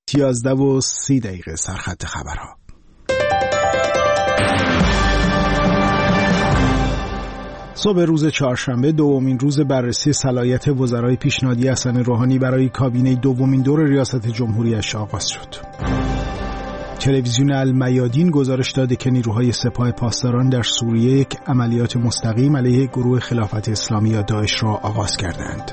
11:30 سرخط خبرها. صبح روز چهارشنبه دومین روز بررسی صلاحیت وزرای پیشنهادی حسن روحانی برای کابینه دومین دور ریاست جمهوریش آغاز شد. تلویزیون المیادین گزارش داده که نیروهای سپاه پاسداران در سوریه یک عملیات مستقیم علیه گروه خلافت اسلامی یا داعش را آغاز کردند.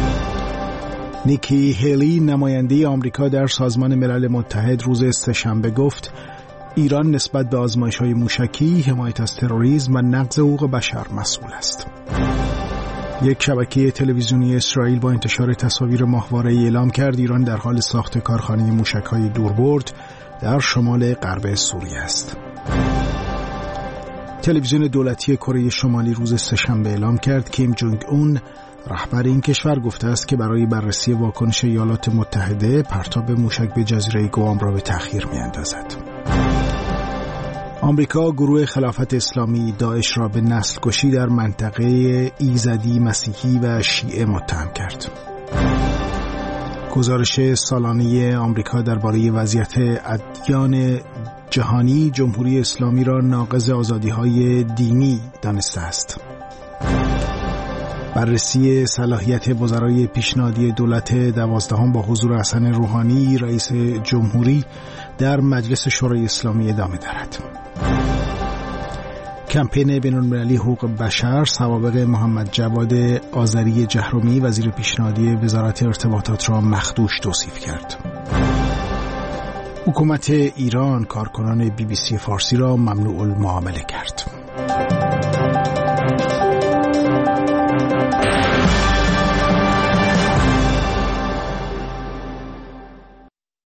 نیکی هیلی نماینده آمریکا در سازمان ملل متحد روز سه‌شنبه گفت ایران نسبت به آزمایش‌های موشکی، حمایت از تروریسم و نقض حقوق بشر مسئول است. یک شبکه تلویزیونی اسرائیل با انتشار تصاویر ماهواره‌ای اعلام کرد ایران در حال ساخت کارخانه موشک‌های دوربرد در شمال غرب سوریه است. تلویزیون دولتی کره شمالی روز سه‌شنبه اعلام کرد کیم جونگ اون رهبر این کشور گفته است که برای بررسی واکنش ایالات متحده پرتاب موشک به جزیره گوام را به تأخیر می‌اندازد. آمریکا گروه خلافت اسلامی داعش را به نسل کشی در منطقه ایزدی مسیحی و شیعه متهم کرد. گزارش سالانه آمریکا درباره وضعیت ادیان جهانی جمهوری اسلامی را ناقض آزادی‌های دینی دانسته است. بررسی صلاحیت وزرای پیشنهادی دولت 12 با حضور حسن روحانی رئیس جمهوری در مجلس شورای اسلامی ادامه دارد. کمپین بین‌المللی حقوق بشر سوابق محمد جواد آذری جهرمی وزیر پیشنهادی وزارت ارتباطات را مخدوش توصیف کرد. حکومت ایران کارکنان BBC فارسی را ممنوع المعامله کرد.